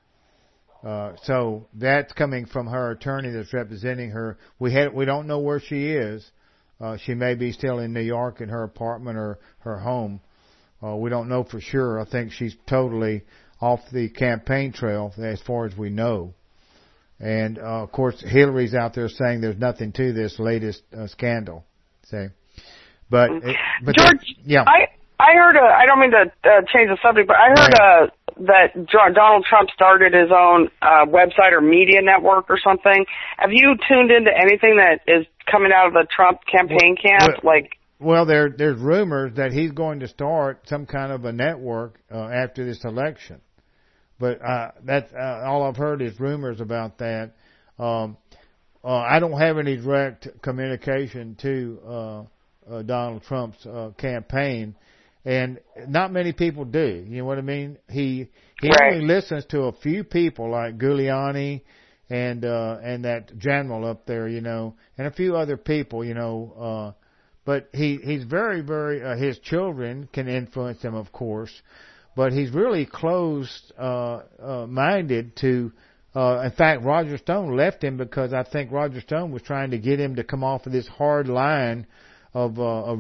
So that's coming from her attorney that's representing her. We don't know where she is. She may be still in New York in her apartment or her home. We don't know for sure. I think she's totally off the campaign trail as far as we know. And, of course, Hillary's out there saying there's nothing to this latest scandal. See. But George, I heard, I don't mean to change the subject, but I heard that Donald Trump started his own website or media network or something. Have you tuned into anything that is coming out of the Trump campaign camp? Well, there's rumors that he's going to start some kind of a network after this election. But that's all I've heard is rumors about that. I don't have any direct communication to Donald Trump's campaign. And not many people do. You know what I mean? He only listens to a few people like Giuliani and that general up there, and a few other people, but he's very, very, his children can influence him, of course, but he's really closed, minded to, in fact, Roger Stone left him because I think Roger Stone was trying to get him to come off of this hard line of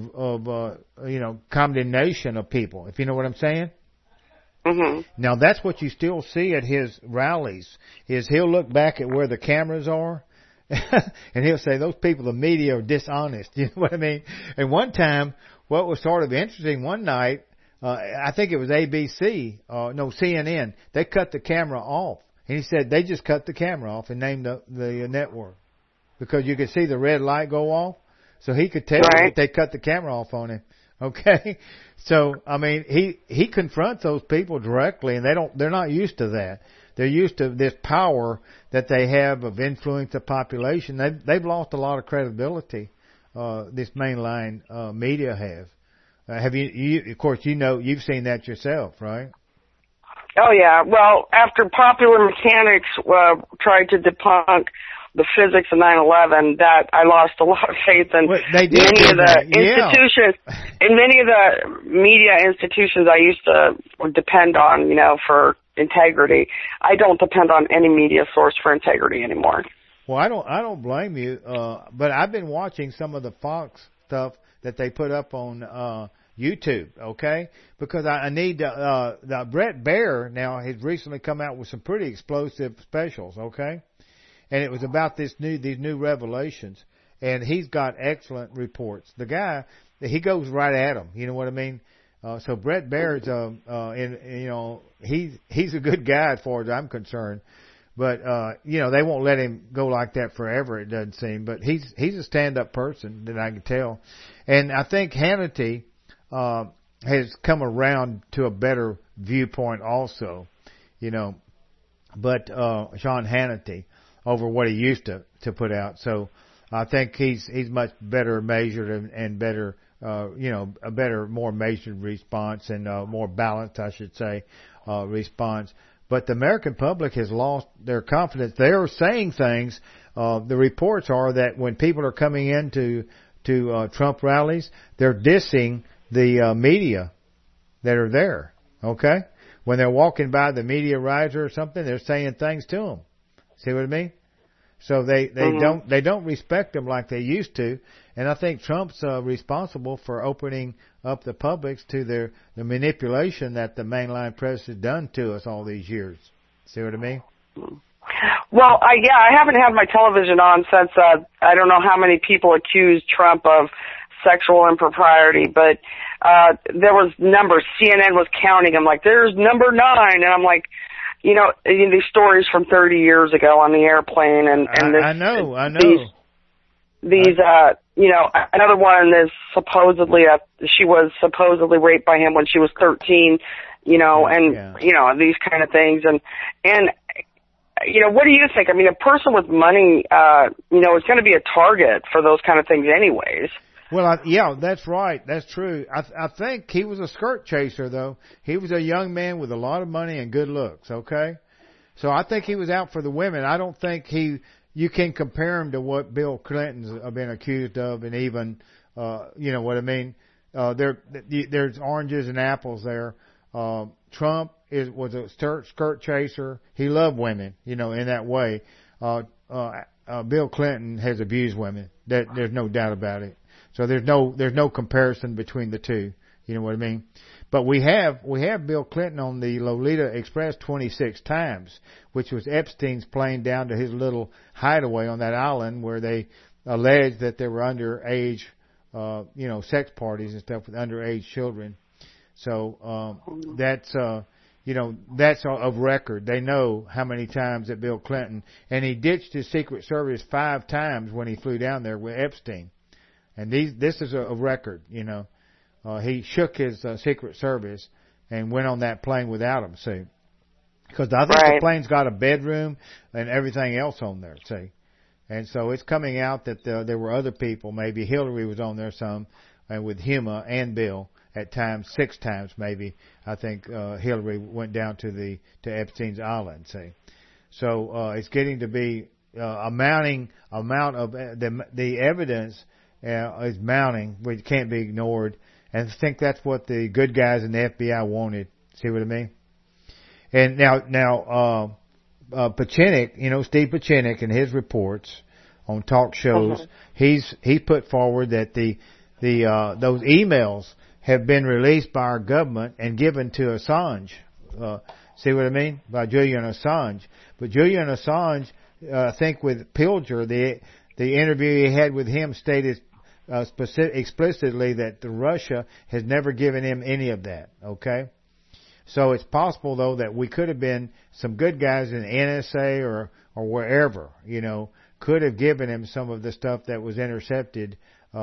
condemnation of people, if you know what I'm saying. Mm-hmm. Now that's what you still see at his rallies, is he'll look back at where the cameras are and he'll say, those people, the media, are dishonest. You know what I mean? And one time, what was sort of interesting one night, I think it was CNN, they cut the camera off. And he said they just cut the camera off and named the network because you could see the red light go off. So he could tell that they cut the camera off on him. Okay? So, I mean, he confronts those people directly, and they're not used to that. They're used to this power that they have of influence the population. They've lost a lot of credibility this mainline media have. Have you? Of course, you've seen that yourself, right? Oh yeah. Well, after Popular Mechanics tried to debunk the physics of 9/11, that I lost a lot of faith in many of the institutions, in many of the media institutions I used to depend on, for integrity. I don't depend on any media source for integrity anymore. Well, I don't blame you, but I've been watching some of the Fox stuff that they put up on YouTube, okay? Because I need the Bret Baier now has recently come out with some pretty explosive specials, okay? And it was about these new revelations, and he's got excellent reports. The guy, he goes right at them. You know what I mean? So Bret Baier's, he's a good guy as far as I'm concerned. But they won't let him go like that forever. It doesn't seem. But he's a stand-up person that I can tell, and I think Hannity has come around to a better viewpoint also. But Sean Hannity, over what he used to put out. So I think he's much better measured and better, a better, more measured response and more balanced, I should say, response. But the American public has lost their confidence. They are saying things. The reports are that when people are coming into Trump rallies, they're dissing the media that are there. Okay, when they're walking by the media riser or something, they're saying things to them. See what I mean? So they don't respect them like they used to, and I think Trump's responsible for opening up the publics to the manipulation that the mainline press has done to us all these years. See what I mean? Well, I haven't had my television on since I don't know how many people accused Trump of sexual impropriety, but there was numbers. CNN was counting them, like, there's number 9, and I'm like, these stories from 30 years ago on the airplane, and this, I know. These another one is supposedly she was supposedly raped by him when she was 13, these kind of things, and what do you think? I mean, a person with money, is going to be a target for those kind of things, anyways. Well, that's right. That's true. I think he was a skirt chaser, though. He was a young man with a lot of money and good looks, okay? So I think he was out for the women. I don't think you can compare him to what Bill Clinton's been accused of, and even, you know what I mean? There's oranges and apples there. Trump was a skirt chaser. He loved women, in that way. Bill Clinton has abused women. There's no doubt about it. So there's no comparison between the two. You know what I mean? But we have Bill Clinton on the Lolita Express 26 times, which was Epstein's plane down to his little hideaway on that island where they alleged that there were underage, sex parties and stuff with underage children. So that's of record. They know how many times that Bill Clinton, and he ditched his Secret Service 5 times when he flew down there with Epstein. And this is a record, he shook his Secret Service and went on that plane without him, see. Because I think the plane's got a bedroom and everything else on there, see. And so it's coming out that there were other people, maybe Hillary was on there some, and with Huma and Bill at times, 6 times maybe, I think Hillary went down to Epstein's Island, see. So it's getting to be a mounting amount of the evidence is mounting, which can't be ignored, and I think that's what the good guys in the FBI wanted. See what I mean? And now, Pachinik, Steve Pachinik, in his reports on talk shows, he's put forward that those emails have been released by our government and given to Assange. See what I mean? By Julian Assange. But Julian Assange, I think with Pilger, the interview he had with him stated explicitly that Russia has never given him any of that, okay? So it's possible, though, that we could have been some good guys in the NSA or wherever, could have given him some of the stuff that was intercepted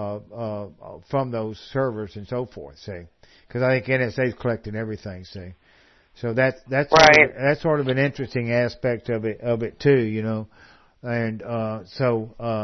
from those servers and so forth, see? Because I think NSA's collecting everything, see? So that's right. That's sort of an interesting aspect of it too, And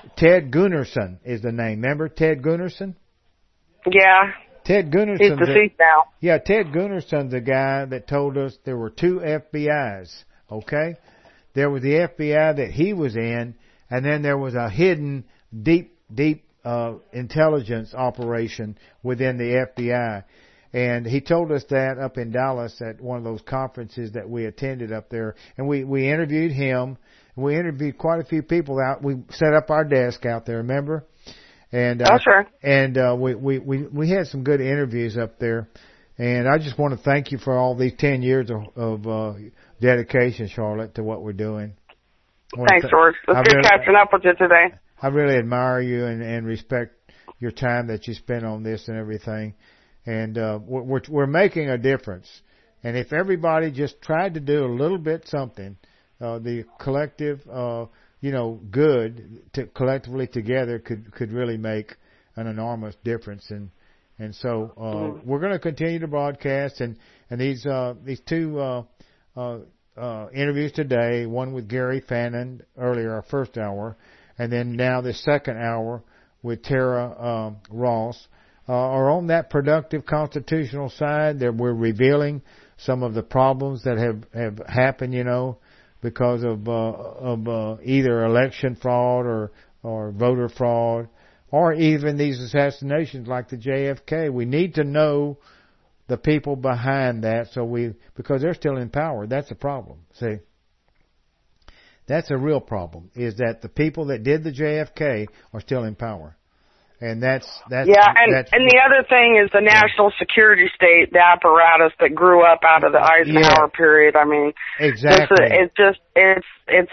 Ted Gunderson is the name. Remember Ted Gunderson? Yeah. Ted Gunderson. He's deceased now. Yeah, Ted Gunderson's the guy that told us there were 2 FBIs. Okay, there was the FBI that he was in, and then there was a hidden, deep intelligence operation within the FBI. And he told us that up in Dallas at one of those conferences that we attended up there. And we interviewed him. We interviewed quite a few people out. We set up our desk out there, remember? And sure. And we had some good interviews up there. And I just want to thank you for all these 10 years of dedication, Charlotte, to what we're doing. Thanks, George. It's good catching up with you today. I really admire you and respect your time that you spend on this and everything. And we're making a difference. And if everybody just tried to do a little bit something, the collective, good to collectively together could really make an enormous difference. And so we're going to continue to broadcast. And these 2 interviews today, one with Gary Fannin earlier, our first hour, and then now the second hour with Tara Ross, are on that productive constitutional side. That we're revealing some of the problems that have happened, because of either election fraud or voter fraud, or even these assassinations like the JFK. We need to know the people behind that, because they're still in power. That's a problem. See, that's a real problem. Is that the people that did the JFK are still in power. And that's the other thing is the national security state, the apparatus that grew up out of the Eisenhower period. I mean, exactly. It's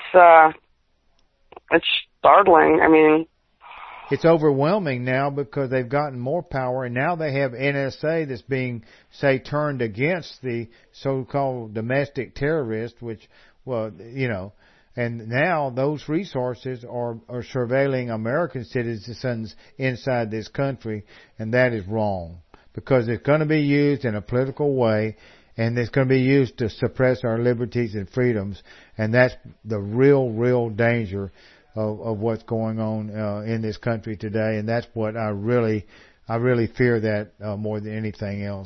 startling. I mean, it's overwhelming now because they've gotten more power, and now they have NSA that's being, say, turned against the so-called domestic terrorists, which, and now those resources are surveilling American citizens inside this country, and that is wrong because it's going to be used in a political way, and it's going to be used to suppress our liberties and freedoms, and that's the real danger of what's going on in this country today, and that's what I really fear that more than anything else.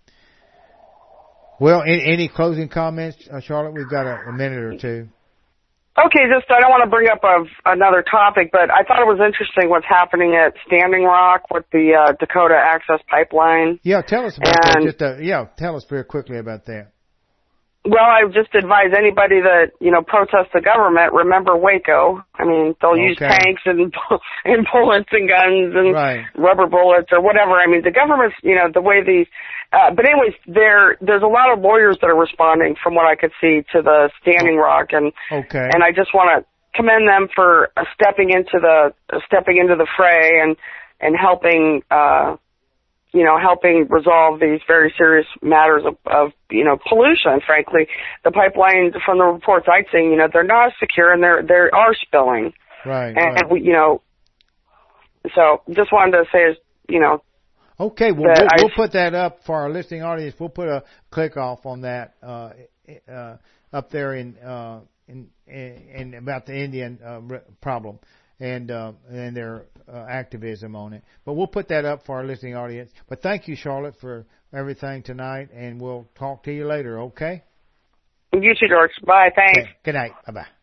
Well, any closing comments, Charlotte? We've got a minute or two. Okay, I don't want to bring up another topic, but I thought it was interesting what's happening at Standing Rock with the Dakota Access Pipeline. Yeah, tell us about that. Tell us very quickly about that. Well, I would just advise anybody that, protests the government, remember Waco. I mean, they'll use tanks and bullets and guns and rubber bullets or whatever. I mean, the government's, the way these, but anyways, there's a lot of lawyers that are responding from what I could see to the Standing Rock, and I just want to commend them for stepping into the fray and helping, helping resolve these very serious matters of pollution. Frankly, the pipelines, from the reports I'd seen, they're not secure and they are spilling. Right. And we, so just wanted to say, Okay, well, we'll put that up for our listening audience. We'll put a click off on that up there in about the Indian problem and their activism on it. But we'll put that up for our listening audience. But thank you, Charlotte, for everything tonight, and we'll talk to you later. Okay? You too, George. Bye. Thanks. Okay. Good night. Bye bye.